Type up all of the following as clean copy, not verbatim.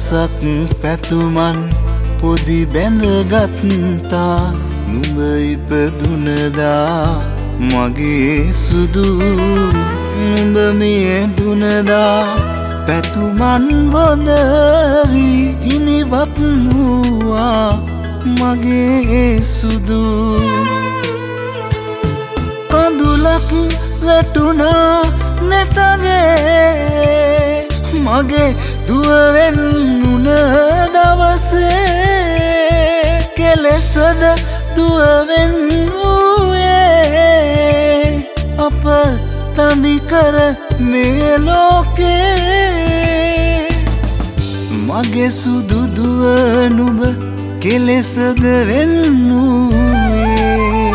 දවසක් පැතුමන් පොදි බැඳගත්තා නුඹ ඉපදුනදා මගේ සුදු නුඹ මියදුනදා පැතුමන් බොඳවි ගිනිවත් වූවා මගේ සුදු කඳුලක් වැටුණා නෙතගේ මගේ දුවෙන් උන දවසේ කෙලෙසද දුවෙන් වූයේ අප තනිකර මේ ලෝකේ මගේ සුදු දුව නුඹ කෙලෙසද වෙන් වූයේ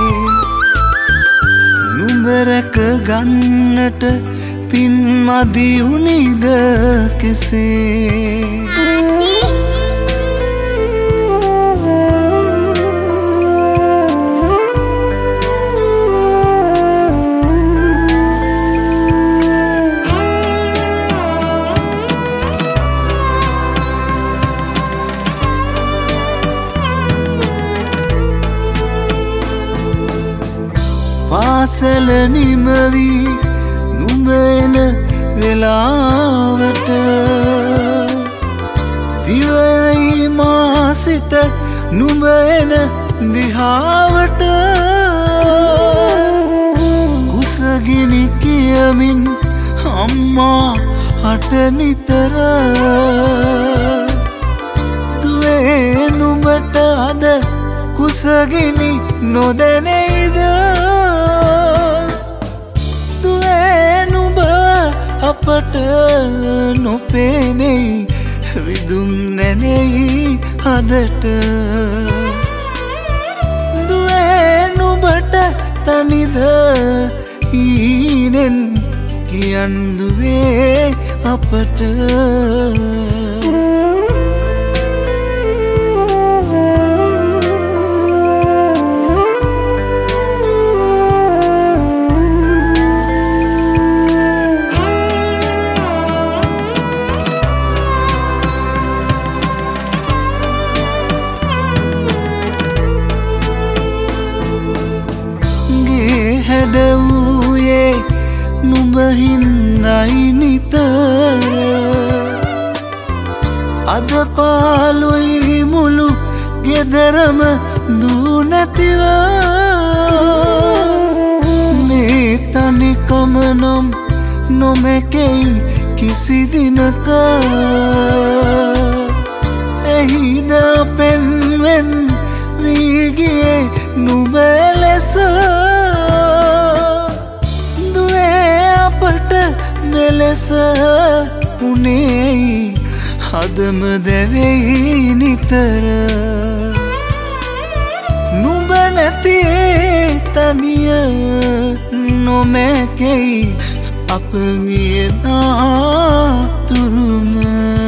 නුඹ රැක ගන්නට පින් මදි උනිද කෙසේ පාසල නිමවි නුඹ එන වෙලාවට දිවයි මාසිත නුඹ එන දිහාවට කුසගිනි කියමින් අම්මා හට නිතර දුවේ නුඹට අද කුසගිනි නොදැනෙයිද අපට නොපෙනෙයි රිදුම් නැනෙයි හදට දුවේ නුඹට තනිද හීනෙන් කියන් දුවේ අපට හැඩවූයේ නුඹ හින්දයි නිතර අද පාලුයි මුළු ගෙදරම දූ නැතිව මේ තනිකම නම් නොමැකෙයි කිසි දිනක එහිද පෙන්වෙන් වී ගියේ නුඹ ලෙස මෙලෙස උනේයි හදම දැවෙයි නිතර නුඹ නැතිේ තනිය නොමැකෙයි අප මියනා තුරුම